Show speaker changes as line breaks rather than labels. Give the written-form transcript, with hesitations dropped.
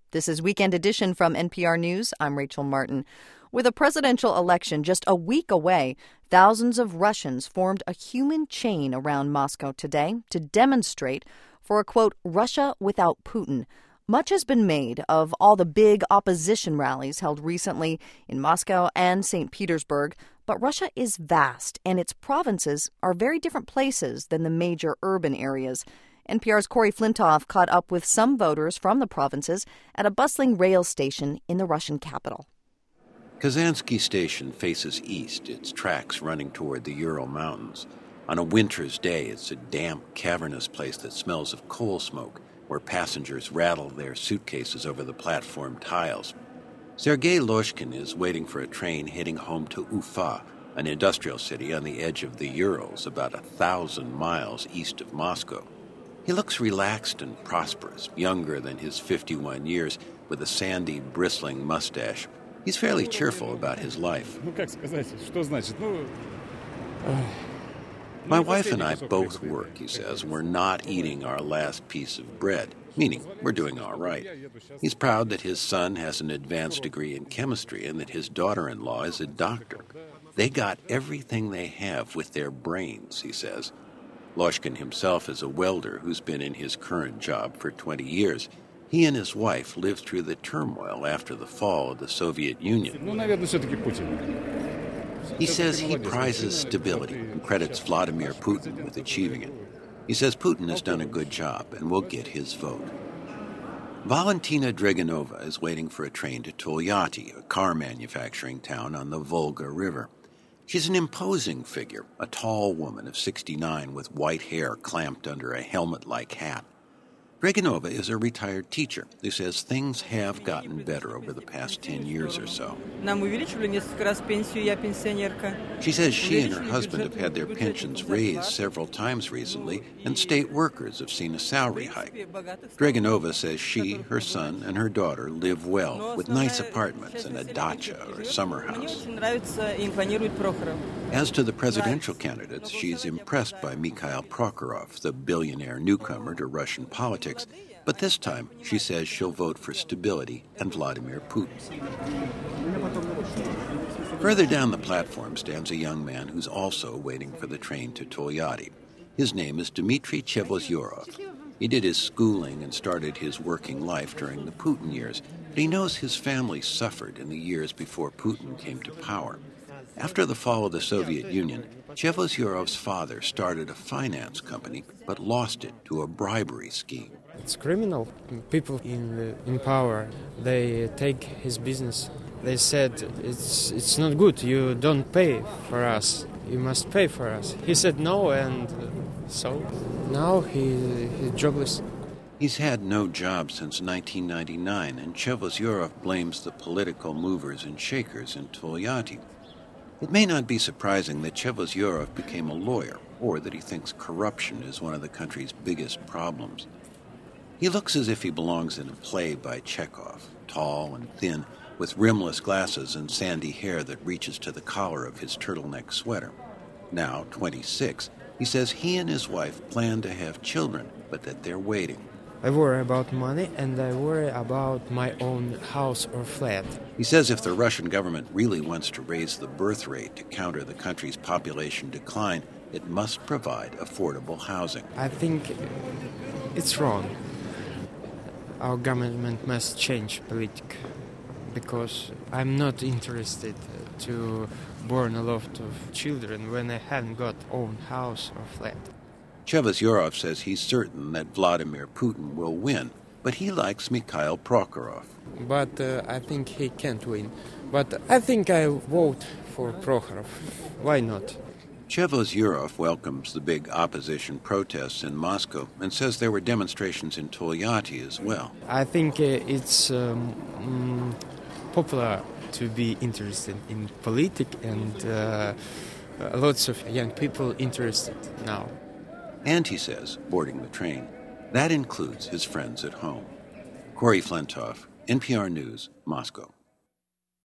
This is Weekend Edition from NPR News. I'm Rachel Martin. With a presidential election just a week away, thousands of Russians formed a human chain around Moscow today to demonstrate for a, quote, Russia without Putin. Much has been made of all the big opposition rallies held recently in Moscow and St. Petersburg, but Russia is vast, and its provinces are very different places than the major urban areas. NPR's Corey Flintoff caught up with some voters from the provinces at a bustling rail station in the Russian capital.
Kazansky Station faces east, its tracks running toward the Ural Mountains. On a winter's day, it's a damp, cavernous place that smells of coal smoke, where passengers rattle their suitcases over the platform tiles. Sergei Loshkin is waiting for a train heading home to Ufa, an industrial city on the edge of the Urals, about 1,000 miles east of Moscow. He looks relaxed and prosperous, younger than his 51 years, with a sandy, bristling mustache. He's fairly cheerful about his life. My wife and I both work, he says. We're not eating our last piece of bread, meaning we're doing all right. He's proud that his son has an advanced degree in chemistry and that his daughter-in-law is a doctor. They got everything they have with their brains, he says. Loshkin himself is a welder who's been in his current job for 20 years. He and his wife lived through the turmoil after the fall of the Soviet Union. He says he prizes stability and credits Vladimir Putin with achieving it. He says Putin has done a good job and will get his vote. Valentina Dragunova is waiting for a train to Tolyatti, a car manufacturing town on the Volga River. She's an imposing figure, a tall woman of 69 with white hair clamped under a helmet-like hat. Dragunova is a retired teacher who says things have gotten better over the past 10 years or so. She says she and her husband have had their pensions raised several times recently, and state workers have seen a salary hike. Dragunova says she, her son, and her daughter live well, with nice apartments and a dacha or summer house. As to the presidential candidates, she's impressed by Mikhail Prokhorov, the billionaire newcomer to Russian politics. But this time, she says she'll vote for stability and Vladimir Putin. Further down the platform stands a young man who's also waiting for the train to Tolyatti. His name is Dmitry Chevozyurov. He did his schooling and started his working life during the Putin years, but he knows his family suffered in the years before Putin came to power. After the fall of the Soviet Union, Chevozyurov's father started a finance company, but lost it to a bribery scheme.
It's criminal. People in power, they take his business. They said, it's not good, you don't pay for us, you must pay for us. He said no, and so now he's jobless.
He's had no job since 1999, and Chevozyurov blames the political movers and shakers in Tolyatti. It may not be surprising that Chevozyurov became a lawyer, or that he thinks corruption is one of the country's biggest problems. He looks as if he belongs in a play by Chekhov, tall and thin, with rimless glasses and sandy hair that reaches to the collar of his turtleneck sweater. Now 26, he says he and his wife plan to have children, but that they're waiting.
I worry about money, and I worry about my own house or flat.
He says if the Russian government really wants to raise the birth rate to counter the country's population decline, it must provide affordable housing.
I think it's wrong. Our government must change politics, because I'm not interested to born a lot of children when I haven't got own house or flat.
Chevozyurov says he's certain that Vladimir Putin will win, but he likes Mikhail Prokhorov.
But I think he can't win. But I think I vote for Prokhorov. Why not?
Chevozyurov welcomes the big opposition protests in Moscow and says there were demonstrations in Tolyatti as well.
I think it's popular to be interested in politics, and lots of young people interested now.
And he says, boarding the train, that includes his friends at home. Corey Flintoff, NPR News, Moscow.